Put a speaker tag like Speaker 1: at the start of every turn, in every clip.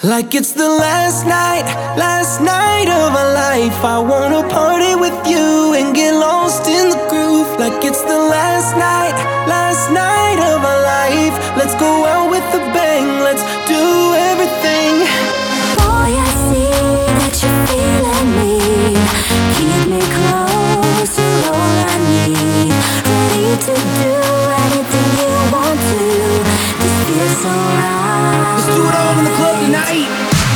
Speaker 1: Like it's the last night of our life. I wanna party with you and get lost in the groove. Like it's the last night of our life. Let's go out with a bang, let's do everything.
Speaker 2: Boy, I see that you're feeling me. Keep me close, you're all I need. Ready to do anything you want to. This feels so right.
Speaker 1: Let's do it all in the club tonight.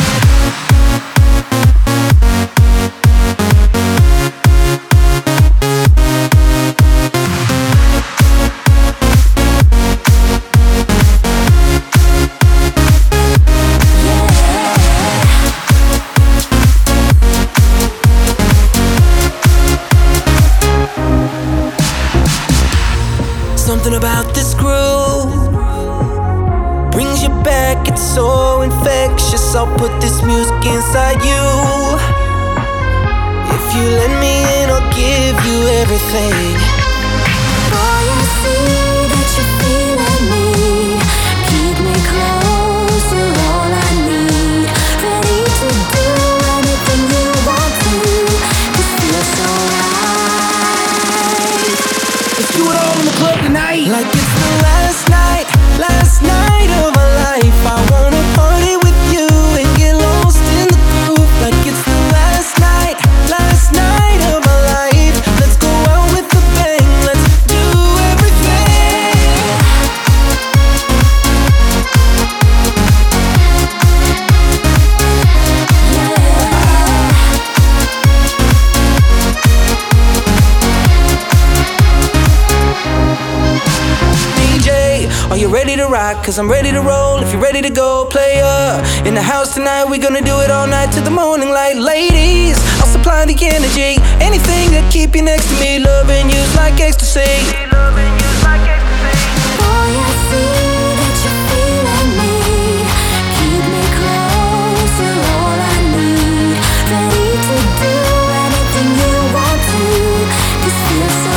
Speaker 1: Something about this groove brings you back, it's so infectious. I'll put this music inside you. If you let me in, I'll give you everything.
Speaker 2: Boy, I see that you're feeling me. Keep me close, you're all I need. Ready to do anything you want to. This feels so right.
Speaker 1: Let's do it all in the club tonight. Like it's the last night of our life. I wanna party with you and get lost in the groove. Like it's the last night of our life. Let's go out with a bang, let's do everything. DJ, are you ready to rock? Cause I'm ready to roll. If you're ready to go, player. In the house tonight, we're gonna do it all night till the morning light. Ladies, I'll supply the energy. Anything to keep you next to me. Loving you's like ecstasy.
Speaker 2: Boy, I see that you're feeling me. Keep me close, you're all I need. Ready to do anything you want to. This feels so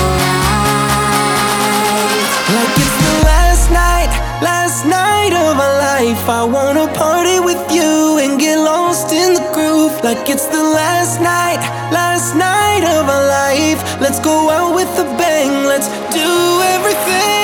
Speaker 2: right.
Speaker 1: Like it's the last night of our life. I wanna party with you and get lost in the groove. Like it's the last night of our life. Let's go out with a bang, let's do everything.